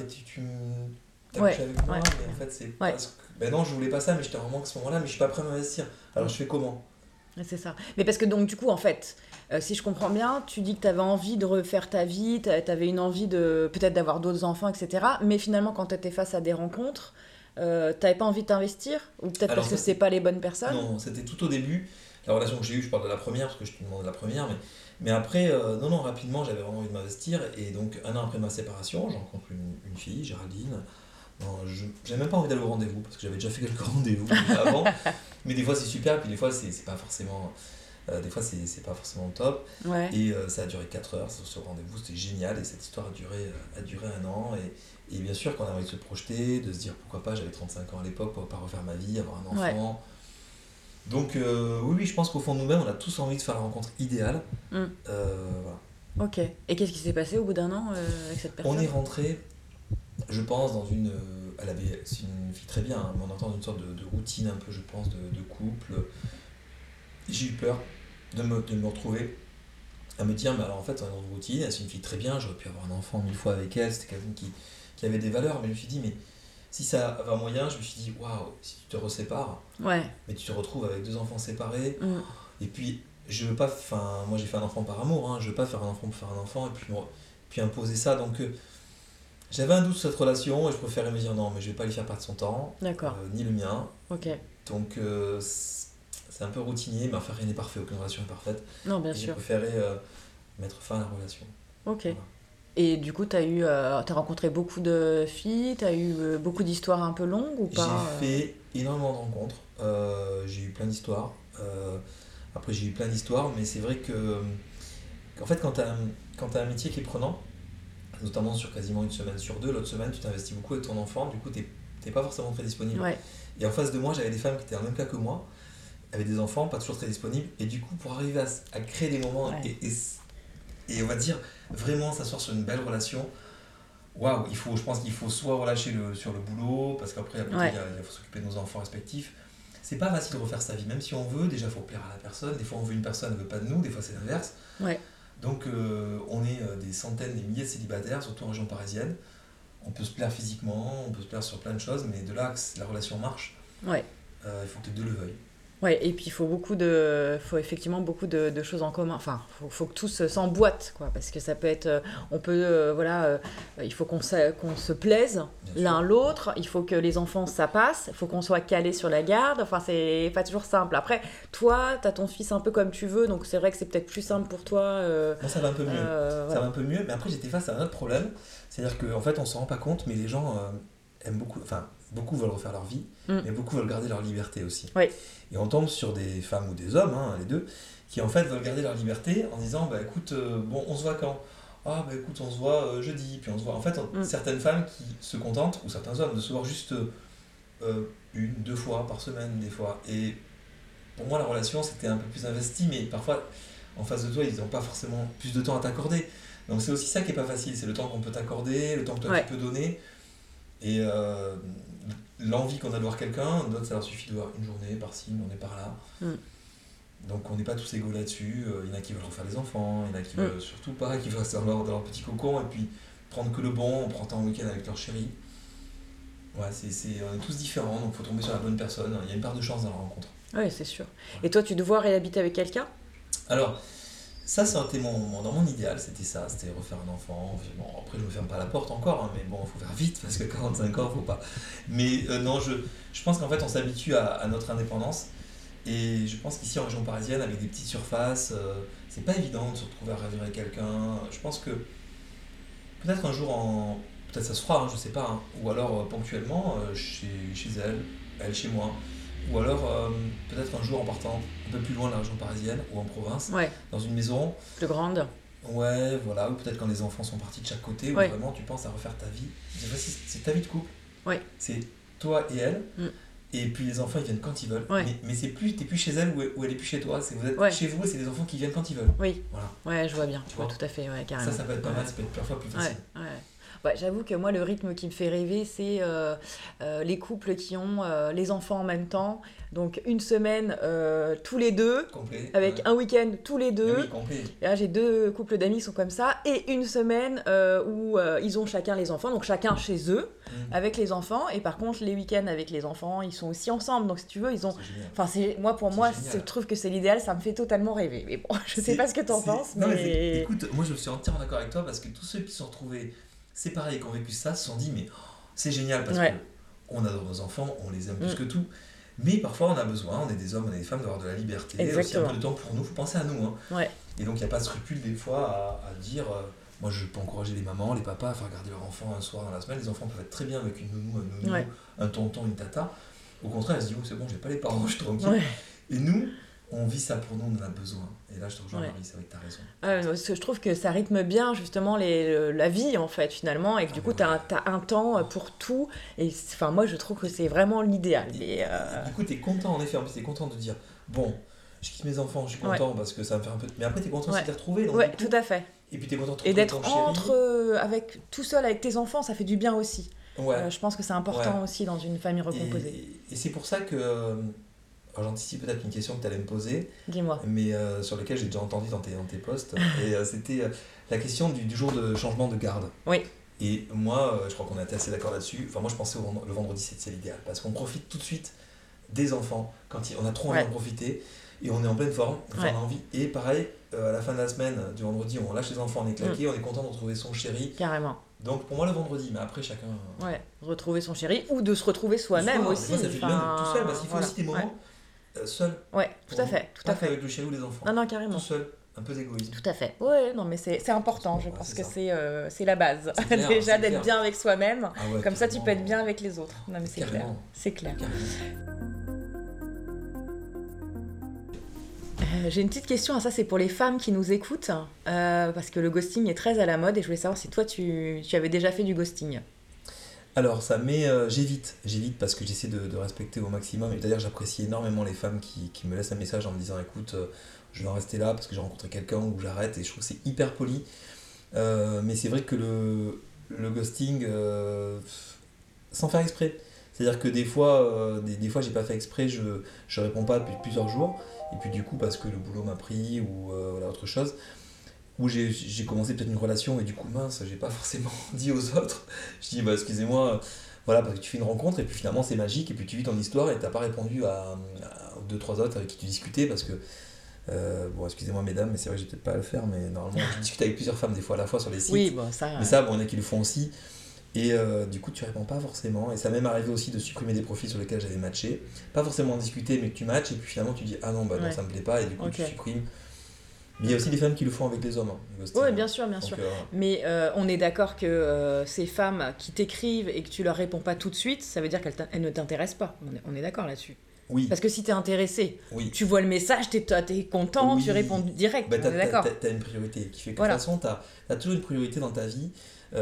t'as Ouais, couché avec moi, ouais, mais en fait, c'est ouais. parce que. Ben non, je voulais pas ça, mais j'étais vraiment à ce moment-là, mais je suis pas prêt à m'investir. Alors je fais comment? Ouais, c'est ça. Mais parce que donc du coup, en fait, si je comprends bien, tu dis que tu avais envie de refaire ta vie, tu avais une envie de peut-être d'avoir d'autres enfants, etc. Mais finalement, quand tu étais face à des rencontres, t'avais pas envie de t'investir? Ou peut-être Alors parce que ça, c'était pas les bonnes personnes? non, c'était tout au début. La relation que j'ai eue, je parle de la première, parce que je te demande de la première, mais après, non, non, rapidement, j'avais vraiment envie de m'investir. Et donc, un an après ma séparation, j'ai rencontré une fille, Géraldine. Non, j'avais même pas envie d'aller au rendez-vous, parce que j'avais déjà fait quelques rendez-vous déjà avant. Mais des fois, c'est super, puis des fois, c'est pas forcément. Des fois, c'est pas forcément top. Ouais. Et ça a duré 4 heures, ce rendez-vous, c'était génial. Et cette histoire a duré un an. Et bien sûr, qu'on a envie de se projeter, de se dire pourquoi pas, j'avais 35 ans à l'époque, pourquoi pas refaire ma vie, avoir un Ouais. enfant. Donc, oui, oui, je pense qu'au fond de nous-mêmes, on a tous envie de faire la rencontre idéale. Mm. Voilà. Ok. Et qu'est-ce qui s'est passé au bout d'un an avec cette On personne? est rentré, je pense, dans une. C'est une fille très bien, hein, mais on entend une sorte de routine un peu, je pense, de couple. J'ai eu peur de me retrouver à me dire, mais alors en fait, on est dans une routine, c'est une fille très bien, j'aurais pu avoir un enfant 1000 fois avec elle, c'était quelqu'un qui avait des valeurs, mais je me suis dit, mais si ça avait un moyen, je me suis dit, waouh, si tu te resépares, Ouais. mais tu te retrouves avec 2 enfants séparés, Mm. et puis je veux pas, enfin, moi j'ai fait un enfant par amour, hein, je veux pas faire un enfant pour faire un enfant, et puis imposer ça, donc j'avais un doute sur cette relation, et je préférais me dire, non, mais je vais pas lui faire perdre son temps, D'accord. ni le mien, Ok. donc c'est un peu routinier, mais enfin rien n'est parfait, aucune relation n'est parfaite, Non, bien et j'ai sûr. préféré mettre fin à la relation. Ok. Voilà. Et du coup, t'as rencontré beaucoup de filles, t'as eu beaucoup d'histoires un peu longues ou J'ai pas fait énormément de rencontres, j'ai eu plein d'histoires. Après, j'ai eu plein d'histoires, mais c'est vrai qu'en fait, quand t'as un métier qui est prenant, notamment sur quasiment une semaine sur deux, l'autre semaine, tu t'investis beaucoup avec ton enfant, du coup, t'es pas forcément très disponible. Ouais. Et en face de moi, j'avais des femmes qui étaient dans le même cas que moi, avec des enfants, pas toujours très disponibles, et du coup, pour arriver à créer des moments Ouais. et on va dire vraiment s'asseoir sur une belle relation, waouh, je pense qu'il faut soit relâcher sur le boulot, parce qu'après, à côté, Ouais. il faut s'occuper de nos enfants respectifs. C'est pas facile de refaire sa vie, même si on veut, déjà, il faut plaire à la personne. Des fois, on veut une personne, elle veut pas de nous, des fois, c'est l'inverse. Ouais. Donc, on est des centaines, des milliers de célibataires, surtout en région parisienne. On peut se plaire physiquement, on peut se plaire sur plein de choses, mais de là que la relation marche, Ouais. il faut que les deux le veuillent. Ouais, et puis il faut effectivement beaucoup de choses en commun. Enfin, faut que tous s'emboîtent, quoi, parce que ça peut être, on peut, il faut qu'on se plaise Bien l'un sûr. l'autre. Il faut que les enfants ça passe. Il faut qu'on soit calé sur la garde. Enfin, c'est pas toujours simple. Après, toi, t'as ton fils un peu comme tu veux, donc c'est vrai que c'est peut-être plus simple pour toi. Moi, ça va un peu mieux. Ça Voilà. va un peu mieux, mais après, j'étais face à un autre problème. C'est-à-dire qu'en fait, on s'en rend pas compte, mais les gens aiment beaucoup, enfin, beaucoup veulent refaire leur vie, Mm. mais beaucoup veulent garder leur liberté aussi. Oui. Et on tombe sur des femmes ou des hommes, hein, les deux, qui en fait veulent garder leur liberté en disant, bah écoute, bon, on se voit quand? Ah, bah écoute, on se voit jeudi, puis on se voit. En fait, Mm. certaines femmes qui se contentent, ou certains hommes, de se voir juste une, 2 fois par semaine, des fois. Et pour moi, la relation, c'était un peu plus investi, mais parfois, en face de toi, ils n'ont pas forcément plus de temps à t'accorder. Donc c'est aussi ça qui est pas facile, c'est le temps qu'on peut t'accorder, le temps que toi Ouais. tu peux donner. Et l'envie qu'on a de voir quelqu'un, d'autres ça leur suffit de voir une journée par-ci, une journée par-là. Mm. Donc on n'est pas tous égaux là-dessus. Il y en a qui veulent refaire des enfants, il y en a qui Mm. veulent surtout pas, qui veulent rester dans leur petit cocon et puis prendre que le bon, on prend temps en week-end avec leur chérie. Ouais, on est tous différents, donc il faut tomber sur la bonne personne. Il y a une part de chance dans la rencontre. Oui, c'est sûr. Et toi, tu te vois réhabiter avec quelqu'un? Alors, ça, c'était dans mon idéal, c'était ça, c'était refaire un enfant. Bon, après, je me ferme pas la porte encore, hein, mais bon, il faut faire vite parce que 45 ans, faut pas. Mais non, je pense qu'en fait, on s'habitue à notre indépendance. Et je pense qu'ici, en région parisienne, avec des petites surfaces, c'est pas évident de se retrouver à vivre avec quelqu'un. Je pense que peut-être un jour, peut-être ça se fera, hein, je sais pas, hein, ou alors ponctuellement, chez elle, elle chez moi. Ou alors, peut-être un jour en partant un peu plus loin de la région parisienne ou en province, Ouais. dans une maison. Plus grande. Ouais, voilà, ou peut-être quand les enfants sont partis de chaque côté, où Ouais. vraiment tu penses à refaire ta vie. C'est ta vie de couple. Ouais. C'est toi et elle. Mm. Et puis les enfants ils viennent quand ils veulent. Ouais. Mais t'es plus chez elle ou elle est plus chez toi. Vous êtes Ouais. chez vous et c'est les enfants qui viennent quand ils veulent. Oui. Voilà. Ouais, je vois bien. Tu Ouais, vois. tout à fait, ouais, carrément. Ça peut être pas mal, ça peut être parfois plus Ouais, facile. ouais. j'avoue que moi, le rythme qui me fait rêver, c'est les couples qui ont les enfants en même temps. Donc, une semaine tous les deux, Complet. avec un week-end tous les Ah deux. oui, complet. Et là, j'ai 2 couples d'amis qui sont comme ça. Et une semaine où ils ont chacun les enfants, donc chacun chez eux, avec les enfants. Et par contre, les week-ends avec les enfants, ils sont aussi ensemble. Donc, si tu veux, ils ont... C'est génial. Enfin, pour C'est moi, génial. je trouve que c'est l'idéal. Ça me fait totalement rêver. Mais bon, je sais pas ce que t'en penses, Non, mais... écoute, moi je suis entièrement d'accord avec toi parce que tous ceux qui se sont retrouvés séparés et qui ont vécu ça se sont dit mais c'est génial parce Ouais. que on adore nos enfants, on les aime plus que tout. Mais parfois on a besoin, on est des hommes, on est des femmes, d'avoir de la liberté, aussi un Exactement. peu de temps pour nous, faut penser à nous. Hein. Ouais. Et donc il n'y a pas de scrupule des fois à dire, moi je peux encourager les mamans, les papas à faire garder leur enfant un soir dans la semaine, les enfants peuvent être très bien avec une nounou, un nounou, Ouais. un tonton, une tata. Au contraire, elles se disent, oh c'est bon, j'ai pas les parents, je suis tranquille. Ouais. Et nous, on vit ça pour nous, on en a besoin. Et là je te rejoins Ouais. Marie, c'est vrai que t'as raison. Parce que je trouve que ça rythme bien justement la vie en fait finalement et que du coup t'as un temps pour tout et enfin moi je trouve que c'est vraiment l'idéal. Et du coup, t'es content, en effet, en plus, t'es content de dire bon, je quitte mes enfants, je suis content parce que ça va me faire un peu. Mais après, t'es content aussi de les retrouver. Donc, Ouais, du coup, tout à fait. Et puis, t'es content de Et retrouver d'être ton chéri. tout seul avec tes enfants, ça fait du bien aussi. Ouais. Je pense que c'est important aussi dans une famille recomposée. Et c'est pour ça que. Alors, j'anticipe peut-être une question que tu allais me poser, Dis-moi. mais sur laquelle j'ai déjà entendu dans tes posts. Et c'était la question du jour de changement de garde. Oui. Et moi, je crois qu'on a été assez d'accord là-dessus. Enfin, moi, je pensais le vendredi, c'est l'idéal. Parce qu'on profite tout de suite des enfants quand on a trop envie d'en profiter. Et on est en pleine forme, on a envie. Et pareil, à la fin de la semaine, du vendredi, on lâche les enfants, on est claqué, on est content de retrouver son chéri. Carrément. Donc pour moi, le vendredi, mais après, chacun. Ouais, retrouver son chéri ou de se retrouver soi-même aussi. Moi, ça fait du bien tout seul, parce qu'il faut aussi des moments seuls. Ouais, tout à fait. Tout à fait. Avec le chéri ou les enfants. Non, carrément. Tout seul, un peu d'égoïsme. Tout à fait. Ouais, non, mais c'est important. Je pense que c'est la base. Clair, déjà d'être bien avec soi-même. Ah ouais, comme ça, tu peux être bien avec les autres. Non, mais c'est clair. Carrément. C'est clair. J'ai une petite question, ça c'est pour les femmes qui nous écoutent, parce que le ghosting est très à la mode et je voulais savoir si toi tu avais déjà fait du ghosting. Alors ça met, j'évite parce que j'essaie de respecter au maximum, et d'ailleurs j'apprécie énormément les femmes qui me laissent un message en me disant écoute, je vais en rester là parce que j'ai rencontré quelqu'un ou j'arrête, et je trouve que c'est hyper poli, mais c'est vrai que le ghosting, sans faire exprès, c'est-à-dire que des fois j'ai pas fait exprès, je réponds pas depuis plusieurs jours, et puis du coup parce que le boulot m'a pris ou voilà, autre chose, où j'ai commencé peut-être une relation et du coup mince, j'ai pas forcément dit aux autres, je dis bah excusez-moi, voilà, parce que tu fais une rencontre et puis finalement c'est magique et puis tu vis ton histoire et t'as pas répondu à 2-3 autres avec qui tu discutais parce que bon excusez-moi mesdames, mais c'est vrai que j'ai peut-être pas à le faire, mais normalement je discute avec plusieurs femmes des fois à la fois sur les sites, oui, bon, ça, mais ça bon, il y en a qui le font aussi. Et du coup, tu réponds pas forcément. Et ça m'est même arrivé aussi de supprimer des profils sur lesquels j'avais matché. Pas forcément en discuter, mais que tu matches. Et puis finalement, tu dis ah non, bah non, ça me plaît pas. Et du coup, tu supprimes. Mais il y a aussi des femmes qui le font avec les hommes. Oui, bien sûr, bien sûr. Mais on est d'accord que ces femmes qui t'écrivent et que tu leur réponds pas tout de suite, ça veut dire qu'elles ne t'intéressent pas. On est d'accord là-dessus. Oui. Parce que si t'es intéressé, tu vois le message, t'es content, tu réponds direct. Bah, on est d'accord. T'as une priorité qui fait que de toute façon, t'as toujours une priorité dans ta vie.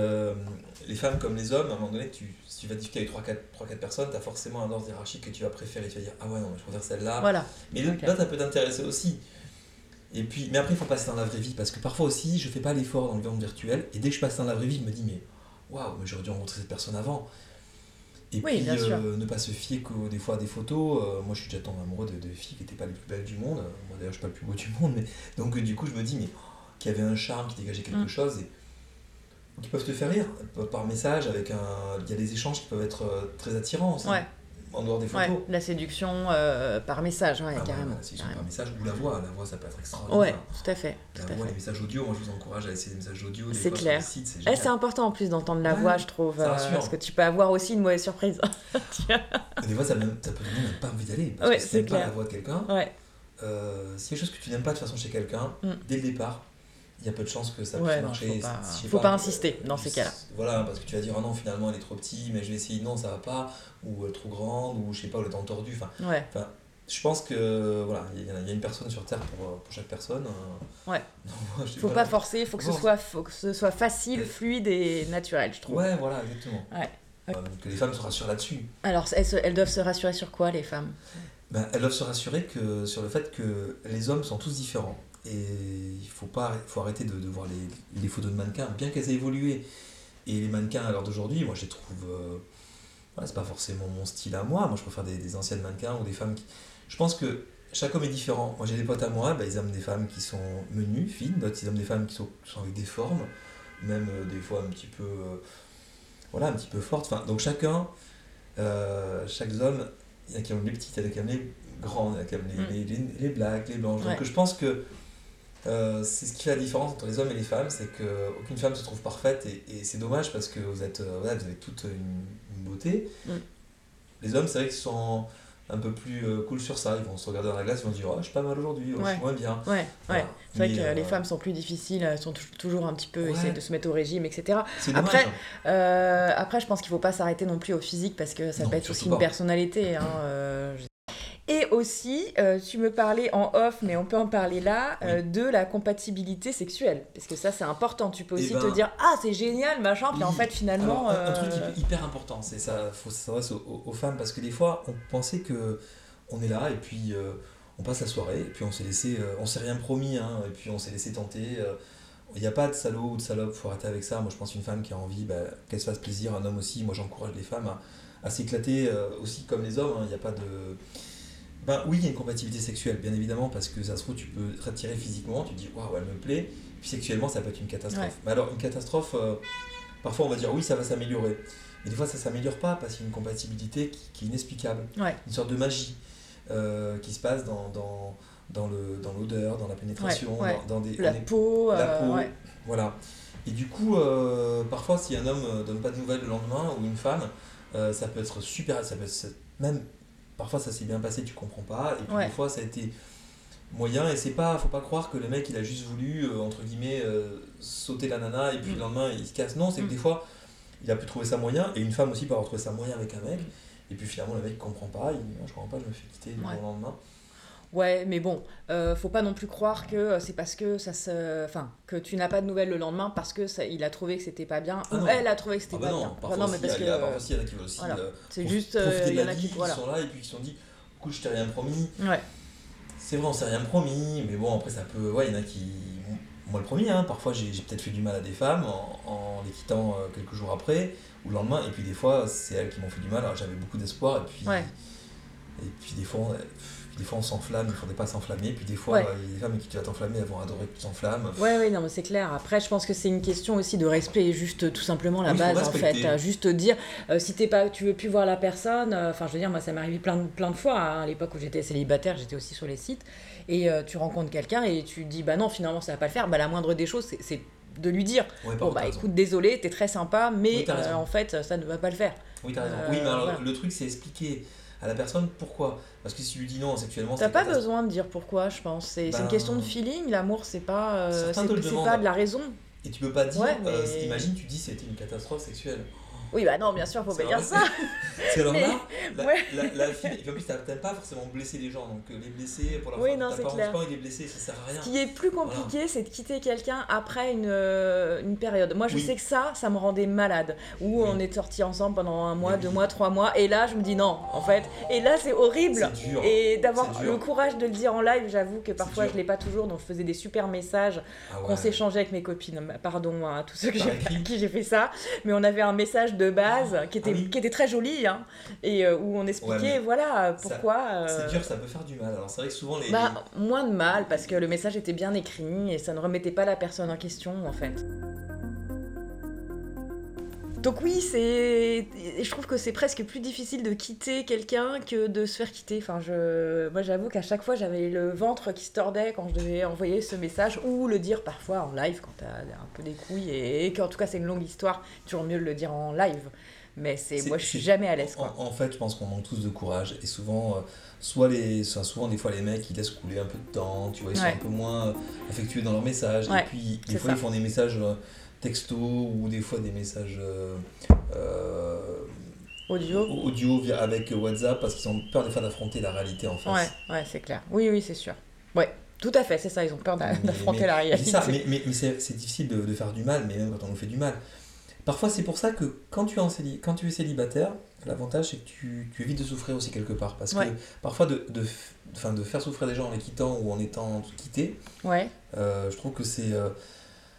Les femmes comme les hommes, à un moment donné, si tu vas discuter avec 3-4 personnes, tu as forcément un ordre hiérarchique que tu vas préférer. Tu vas dire ah ouais, non, je préfère celle-là. Voilà. Mais là, ça peut t'intéresser aussi. Et puis, mais après, il faut passer dans la vraie vie parce que parfois aussi, je fais pas l'effort dans le monde virtuel. Et dès que je passe dans la vraie vie, je me dis mais waouh, mais j'aurais dû rencontrer cette personne avant. Et puis, ne pas se fier que des fois à des photos. Moi, je suis déjà tombé amoureux de filles qui n'étaient pas les plus belles du monde. Moi, d'ailleurs, je suis pas le plus beau du monde. Mais... Donc, du coup, je me dis mais qu'il y avait un charme, qui dégageait quelque chose. Qui peuvent te faire rire par message, il y a des échanges qui peuvent être très attirants aussi, en dehors des photos. La séduction par message, carrément. La séduction par message ou la voix ça peut être extraordinaire. Ouais, tout à fait. Les messages audio, moi je vous encourage à essayer les messages audio. C'est clair. Sur le site, c'est génial. C'est important en plus d'entendre la voix, je trouve, parce que tu peux avoir aussi une mauvaise surprise. Des fois ça peut donner même pas envie d'aller, parce que si tu n'aimes pas la voix de quelqu'un, s'il y a quelque chose que tu n'aimes pas de toute façon chez quelqu'un, dès le départ, il y a peu de chances que ça puisse marcher. Faut pas insister dans ces cas-là. Voilà, parce que tu vas dire, oh non, finalement elle est trop petite, mais je vais essayer, non, ça va pas, ou elle est trop grande, ou je sais pas, ou elle est entordue. Enfin, je pense que voilà, il y a une personne sur Terre pour chaque personne. Faut pas forcer, il faut que ce soit facile, fluide et naturel, je trouve. Ouais, voilà, exactement. Que les femmes se rassurent là-dessus. Alors, elles doivent se rassurer sur quoi, les femmes ? Elles doivent se rassurer sur le fait que les hommes sont tous différents. Et il faut arrêter de voir les photos de mannequins, bien qu'elles aient évolué. Et les mannequins à l'heure d'aujourd'hui, moi je les trouve... c'est pas forcément mon style à moi. Moi je préfère des anciennes mannequins ou des femmes qui... Je pense que chaque homme est différent. Moi j'ai des potes à moi, ils aiment des femmes qui sont menues, fines, d'autres ils aiment des femmes qui sont avec des formes, même des fois un petit peu... un petit peu fortes. Enfin, donc chaque homme, il y en a qui aiment les petites, il y en a qui aiment les grandes, il y en a qui aiment les blacks, les blanches. Donc je pense que c'est ce qui fait la différence entre les hommes et les femmes, c'est qu'aucune femme se trouve parfaite et c'est dommage parce que vous avez toute une beauté. Les hommes, c'est vrai qu'ils sont un peu plus cool sur ça, ils vont se regarder dans la glace, ils vont dire je suis pas mal aujourd'hui, je suis moins bien. Voilà. C'est vrai que les femmes sont plus difficiles, elles sont toujours un petit peu essayer de se mettre au régime, etc. C'est dommage. Après, je pense qu'il faut pas s'arrêter non plus au physique parce que ça peut être aussi une personnalité. Et aussi, tu me parlais en off, mais on peut en parler là, de la compatibilité sexuelle. Parce que ça, c'est important. Tu peux aussi te dire, c'est génial, machin, puis en fait, finalement... Alors, un truc hyper important, c'est ça, faut s'adresser aux femmes, parce que des fois, on pensait qu'on est là, et puis on passe la soirée, et puis on s'est rien promis, et puis on s'est laissé tenter. Il n'y a pas de salaud ou de salope, faut arrêter avec ça. Moi, je pense qu'une femme qui a envie, qu'elle se fasse plaisir, un homme aussi. Moi, j'encourage les femmes à s'éclater aussi comme les hommes. Il n'y a pas de... oui, il y a une compatibilité sexuelle, bien évidemment, parce que ça se trouve, tu peux te attirer physiquement, tu te dis, waouh, elle me plaît, puis sexuellement, ça peut être une catastrophe. Mais alors, une catastrophe, parfois on va dire, oui, ça va s'améliorer. Mais des fois, ça ne s'améliore pas parce qu'il y a une compatibilité qui est inexplicable. Une sorte de magie qui se passe dans l'odeur, dans la pénétration, dans la peau. Voilà. Et du coup, parfois, si un homme ne donne pas de nouvelles le lendemain, ou une femme, ça peut être super, ça peut être même... Parfois ça s'est bien passé, tu comprends pas, et puis des fois ça a été moyen, et faut pas croire que le mec il a juste voulu, entre guillemets, sauter la nana, et puis le lendemain il se casse. Non, c'est que des fois il a pu trouver ça moyen, et une femme aussi peut avoir trouvé ça moyen avec un mec, et puis finalement le mec il comprend pas, il dit je comprends pas, je me fais quitter du jour au lendemain. Ouais, mais bon, faut pas non plus croire que c'est parce que que tu n'as pas de nouvelles le lendemain parce que il a trouvé que c'était pas bien ou elle a trouvé que c'était pas bien. Parfois aussi, il y en a qui veulent aussi c'est juste profiter de y en la a vie, qui sont là et puis qui se sont dit, écoute, je t'ai rien promis. C'est vrai, on s'est rien promis, mais bon, après ça peut, il y en a qui, moi le premier, parfois j'ai peut-être fait du mal à des femmes en les quittant quelques jours après ou le lendemain, et puis des fois c'est elles qui m'ont fait du mal, alors j'avais beaucoup d'espoir, et puis des fois on s'enflamme, il ne faudrait pas s'enflammer. Puis des fois, les femmes avec qui tu vas t'enflammer, elles vont adorer que tu t'enflammes. Oui, non, mais c'est clair. Après, je pense que c'est une question aussi de respect, juste tout simplement la base en fait. Juste dire, si tu veux plus voir la personne, je veux dire, moi ça m'est arrivé plein de fois. À l'époque où j'étais célibataire, j'étais aussi sur les sites. Et tu rencontres quelqu'un et tu dis, non, finalement ça va pas le faire. La moindre des choses, c'est de lui dire, écoute, désolé, t'es très sympa, mais en fait, ça ne va pas le faire. Oui, t'as raison. Oui, mais alors le truc, c'est expliquer à la personne pourquoi. Parce que si tu lui dis non sexuellement, t'as pas besoin de dire pourquoi, je pense. C'est une question de feeling. L'amour, c'est pas de la raison. Et tu peux pas dire, imagine, tu dis c'était une catastrophe sexuelle. Oui, non, bien sûr, faut pas dire ça. Parce que alors la fille, et en plus, t'aimes pas forcément blesser les gens, donc les blesser pour la fois, t'as pas envie de les blesser, ça sert à rien. Ce qui est plus compliqué, c'est de quitter quelqu'un après une période. Moi, je sais que ça me rendait malade. Où on est sortis ensemble pendant 1 mois, 2 mois, 3 mois, et là, je me dis non, en fait. Et là, c'est horrible. C'est dur. Et d'avoir le courage de le dire en live, j'avoue que parfois, je l'ai pas toujours, donc je faisais des super messages qu'on s'échangeait avec mes copines. Pardon à tous ceux à qui j'ai fait ça, mais on avait un message de base qui était très joli et où on expliquait pourquoi c'est dur, ça peut faire du mal. Alors c'est vrai que souvent moins de mal parce que le message était bien écrit et ça ne remettait pas la personne en question en fait. Donc oui, je trouve que c'est presque plus difficile de quitter quelqu'un que de se faire quitter. Moi, j'avoue qu'à chaque fois, j'avais le ventre qui se tordait quand je devais envoyer ce message ou le dire parfois en live quand t'as un peu des couilles et qu'en tout cas, c'est une longue histoire. Toujours mieux de le dire en live. Mais moi, je suis jamais à l'aise. En fait, je pense qu'on manque tous de courage et souvent, souvent des fois les mecs ils laissent couler un peu de temps, tu vois, ils sont un peu moins affectueux dans leurs messages et puis des fois ils font des messages texto ou des fois des messages audio avec WhatsApp parce qu'ils ont peur des fois d'affronter la réalité en face. Ouais, c'est clair. Oui, c'est sûr. Ouais, tout à fait, c'est ça, ils ont peur d'affronter la réalité. Mais c'est difficile de faire du mal, mais même quand on nous fait du mal. Parfois, c'est pour ça que quand tu es célibataire, l'avantage c'est que tu évites de souffrir aussi quelque part. Parce que parfois, de faire souffrir des gens en les quittant ou en étant quitté, je trouve que c'est...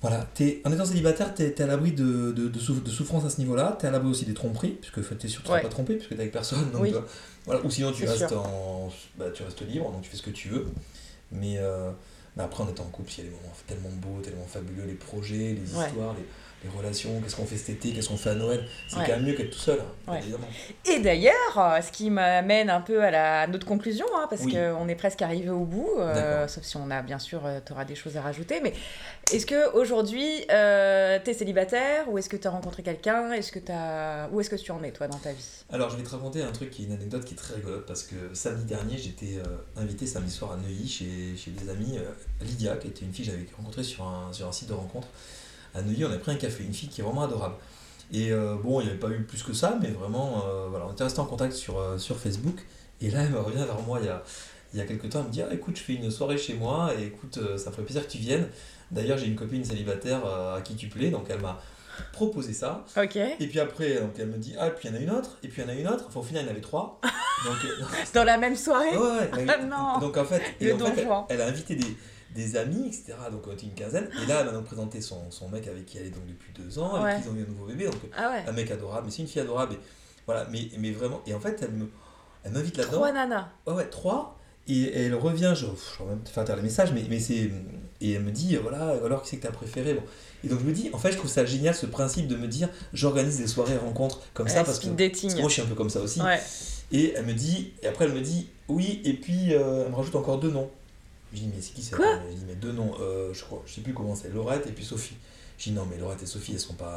Voilà, en étant célibataire, t'es à l'abri de souffrance à ce niveau-là, t'es à l'abri aussi des tromperies, puisque t'es sûr que tu seras Ouais. pas trompé, puisque t'es avec personne, donc Oui, voilà. Ou sinon tu c'est restes sûr. tu restes libre, donc tu fais ce que tu veux. Mais, mais après, en étant en couple, il y a des moments tellement beaux, tellement fabuleux, les projets, les Ouais, histoires, les relations, qu'est-ce qu'on fait cet été, qu'est-ce qu'on fait à Noël. C'est ouais. quand même mieux qu'être tout seul, hein, bien Ouais. évidemment. Et d'ailleurs, ce qui m'amène un peu à notre conclusion, hein, parce Oui, qu'on est presque arrivé au bout, d'accord. sauf si on a bien sûr, tu auras des choses à rajouter, mais est-ce que aujourd'hui, t'es célibataire ou est-ce que tu as rencontré quelqu'un? Où est-ce que tu en es toi dans ta vie? Alors, je vais te raconter un truc une anecdote qui est très rigolote parce que samedi dernier, j'étais invité samedi soir à Neuilly chez des amis, Lydia, qui était une fille que j'avais rencontrée sur un site de rencontre. À Neuilly, on a pris un café, une fille qui est vraiment adorable. Et bon, il n'y avait pas eu plus que ça, mais vraiment, voilà, on était resté en contact sur Facebook. Et là, elle me revient vers moi il y a quelques temps, elle me dit ah, écoute, je fais une soirée chez moi, et écoute, ça me ferait plaisir que tu viennes. D'ailleurs, j'ai une copine célibataire à qui tu plais, donc elle m'a proposé ça. Ok. Et puis après, donc elle me dit ah, puis il y en a une autre, et puis il y en a une autre. Enfin, au final, il y en avait trois. Donc, Dans la même soirée? ouais, ouais, Ah non, donc en fait, le en fait elle, donjon. elle a invité des amis, etc. Donc on était une quinzaine. Et là, elle m'a donc présenté son mec avec qui elle est donc depuis 2 ans, avec Ouais. qui ils ont eu un nouveau bébé. Donc Ah ouais. un mec adorable, mais c'est une fille adorable. Et, voilà, mais vraiment. Et en fait, elle m'invite Trois là-dedans. nanas. Ouais, ouais, trois. Et elle revient, je vais même te faire taire les messages, mais c'est. Et elle me dit, voilà, alors qui c'est que t'as préféré bon. Et donc je me dis, en fait, je trouve ça génial ce principe de me dire, j'organise des soirées rencontres comme ça, Ouais, parce que speed dating. moi je suis un peu comme ça aussi. Ouais. Et elle me dit, et après elle me dit, oui, et puis elle me rajoute encore deux noms. Je dis, mais c'est qui ça? Quoi? Je dis, mais deux noms, je crois, je sais plus comment c'est, Laurette et puis Sophie. Je dis, non, mais Laurette et Sophie,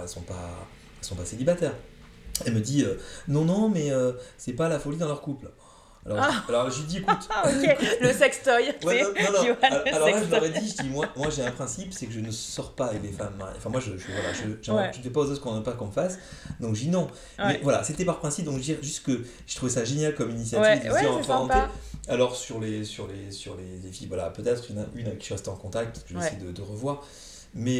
elles sont pas célibataires. Elle me dit, non, non, mais c'est pas la folie dans leur couple. Ah, Alors je lui dis, écoute, ah, ok. Le sextoy. ouais, non, non, non. Johan, le Alors là, je leur ai sextoy. dit, je dis, moi j'ai un principe, c'est que je ne sors pas avec les femmes mariées. Enfin, moi, voilà, Ouais. je ne fais pas aux autres ce qu'on n'a pas qu'on me fasse. Donc, je dis non. Mais Ouais. voilà, c'était par principe. Donc, je dis juste que je trouvais ça génial comme initiative Ouais, de se ouais, dire, c'est enfin, ok. sympa. Alors, sur les filles, voilà, peut-être une avec qui je suis resté en contact, que je vais Ouais. essayer de revoir. Mais,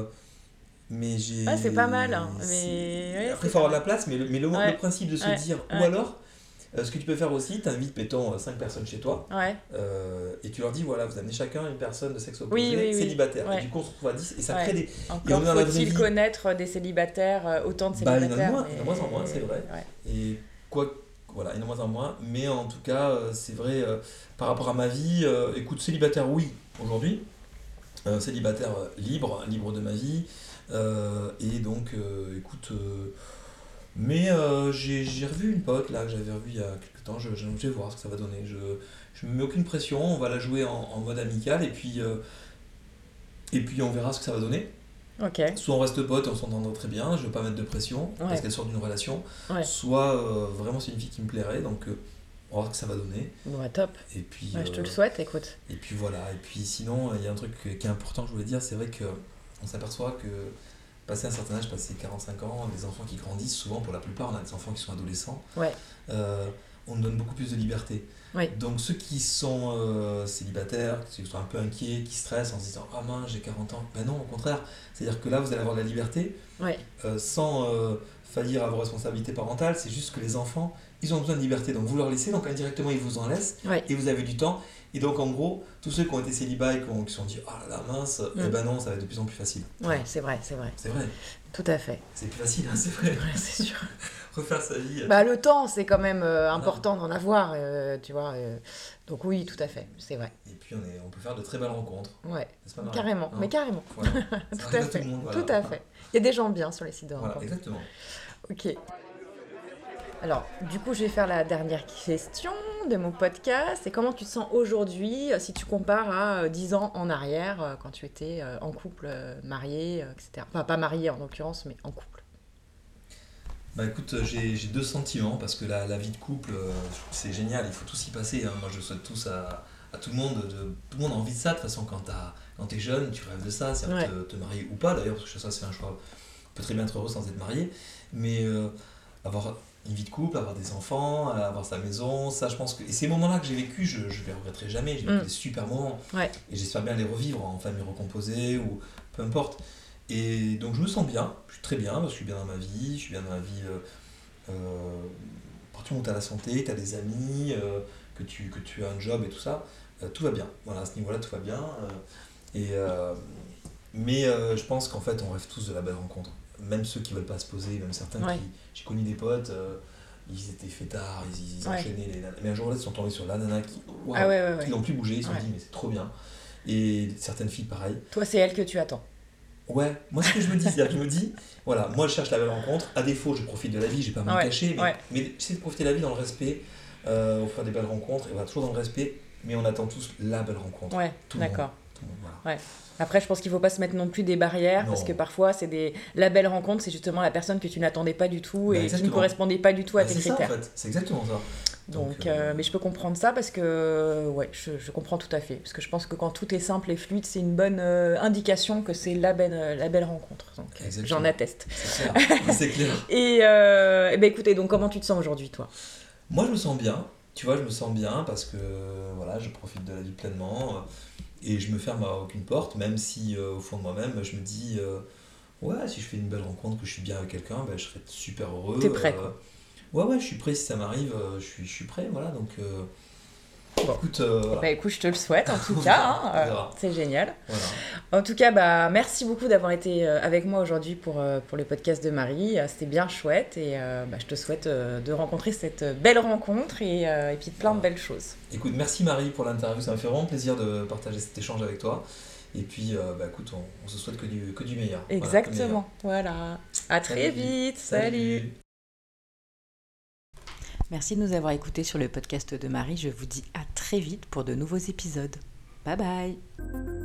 j'ai. Ah, c'est pas mal, hein. c'est- Mais ouais, Après, il c'est faut pas avoir de la mal. place, mais le Ouais, principe de se ouais, dire, ou ouais, alors. Ce que tu peux faire aussi, tu invites, mettons, 5 personnes chez toi, ouais. et tu leur dis, voilà, vous amenez chacun une personne de sexe Oui, opposé, oui, oui. célibataire. Et Ouais, du coup, on se retrouve à 10 et ça crée ouais. des. Et on Encore est dans la vraie faut-il vie. connaître des célibataires, autant de Bah, il y en a de célibataires, moins, il y en a de moins en moins, c'est mais vrai. ouais. Et quoi, voilà, il y en a de moins en moins. Mais en tout cas, c'est vrai, par rapport à ma vie, écoute, célibataire, oui, aujourd'hui. Célibataire libre de ma vie. Et donc, écoute. Mais j'ai revu une pote là que j'avais revue il y a quelques temps, je vais voir ce que ça va donner. Je me mets aucune pression, on va la jouer en mode amical et puis on verra ce que ça va donner. Ok. Soit on reste pote et on s'entendra très bien, je veux pas mettre de pression parce Ouais. qu'elle sort d'une relation, Ouais. soit vraiment c'est une fille qui me plairait, donc on va voir ce que ça va donner. Bon, bah, top. Et puis, Ouais, je te le souhaite, écoute. et puis voilà, et puis sinon il y a un truc qui est important que je voulais dire, c'est vrai que on s'aperçoit que passé un certain âge, passé 45 ans, les enfants qui grandissent, souvent pour la plupart on a des enfants qui sont adolescents, Ouais. on donne beaucoup plus de liberté. Oui. Donc ceux qui sont célibataires, qui sont un peu inquiets, qui stressent en se disant ah mince j'ai 40 ans, ben non au contraire, c'est-à-dire que là vous allez avoir de la liberté Ouais. sans faillir à vos responsabilités parentales, c'est juste que les enfants ils ont besoin de liberté, donc vous leur laissez, donc indirectement ils vous en laissent Ouais. et vous avez du temps. Et donc en gros, tous ceux qui ont été célibats et qui se sont dit ah là là mince, eh ben non, ça va être de plus en plus facile. Ouais, c'est vrai, c'est vrai. C'est vrai, Tout à fait. c'est plus facile, hein, c'est vrai. Ouais, c'est sûr. Refaire sa vie. Bah, le temps, c'est quand même important d'en avoir, tu vois. Donc oui, tout à fait, c'est vrai. Et puis on peut faire de très belles rencontres, Ouais, n'est-ce pas Marie carrément, Hein mais carrément. Voilà. Ça Tout arrive à tout fait, le monde, voilà. tout à fait. Il y a des gens bien sur les sites de Voilà, rencontres. exactement. Ok. Alors, du coup, je vais faire la dernière question de mon podcast. Et comment tu te sens aujourd'hui si tu compares à 10 ans en arrière, quand tu étais en couple, marié, etc. Enfin, pas marié en l'occurrence, mais en couple. Bah écoute, j'ai deux sentiments parce que la vie de couple, je trouve que c'est génial, il faut tous y passer. Hein. Moi je souhaite tous à tout le monde, tout le monde a envie de ça. De toute façon, quand t'es jeune, tu rêves de ça, c'est Ouais. te marier ou pas d'ailleurs, parce que ça c'est un choix. On peut très bien être heureux sans être marié, mais avoir une vie de couple, avoir des enfants, avoir sa maison, ça je pense que. Et ces moments-là que j'ai vécu, je les regretterai jamais. J'ai vécu des super moments Ouais. et j'espère bien les revivre en famille recomposée ou peu importe. Et donc je me sens bien, je suis très bien, parce que je suis bien dans ma vie, je suis bien dans ma vie. À partir du moment où tu as la santé, tu as des amis, que tu as un job et tout ça, tout va bien. Voilà, à ce niveau-là, tout va bien. Et, Mais je pense qu'en fait, on rêve tous de la belle rencontre. Même ceux qui veulent pas se poser, même certains Ouais. qui... J'ai connu des potes, ils étaient fêtards, ils Ouais. enchaînaient les nanas. Mais un jour-là, ils sont tombés sur la nana qui... Waouh, Ah ouais, ouais, ouais. qui n'ont plus bougé, ils se sont Ouais. dit, mais c'est trop bien. Et certaines filles, pareil. Toi, c'est elle que tu attends. Ouais, moi, ce que je me dis, c'est-à-dire que je me dis, voilà, moi, je cherche la belle rencontre. À défaut, je profite de la vie, j'ai pas à m'en Ouais, cacher, ouais. mais j'essaie de profiter de la vie dans le respect, au faire des belles rencontres, et voilà, toujours dans le respect, mais on attend tous la belle rencontre. Ouais, Tout le monde. d'accord. Tout le monde, voilà. Ouais. Après, je pense qu'il faut pas se mettre non plus des barrières parce Non. que parfois, la belle rencontre, c'est justement la personne que tu n'attendais pas du tout Bah, et qui ne exactement. correspondait pas du tout à Bah, tes c'est ça, en critères. fait, c'est exactement ça. Donc, mais je peux comprendre ça parce que, ouais, je comprends tout à fait. Parce que je pense que quand tout est simple et fluide, c'est une bonne indication que c'est la belle rencontre. Donc, Exactement. j'en atteste. C'est clair, c'est clair. Et ben écoutez, donc comment tu te sens aujourd'hui, toi? Moi, je me sens bien. Tu vois, je me sens bien parce que voilà, je profite de la vie pleinement et je me ferme à aucune porte, même si au fond de moi-même, je me dis ouais, si je fais une belle rencontre, que je suis bien avec quelqu'un, ben, je serais super heureux. T'es prêt, quoi. Ouais, je suis prêt si ça m'arrive, je suis prêt, voilà. Donc, Bon. écoute, voilà. Bah écoute, je te le souhaite en tout On cas, verra, hein, on verra. c'est génial. Voilà. En tout cas, bah, merci beaucoup d'avoir été avec moi aujourd'hui pour le podcast de Marie. C'était bien chouette et bah, je te souhaite de rencontrer cette belle rencontre et puis plein de belles choses. Écoute, merci Marie pour l'interview, ça m'a fait vraiment plaisir de partager cet échange avec toi. Et puis, bah, écoute, on se souhaite que du meilleur. Exactement, voilà. À très vite, salut. Merci de nous avoir écoutés sur le podcast de Marie. Je vous dis à très vite pour de nouveaux épisodes. Bye bye.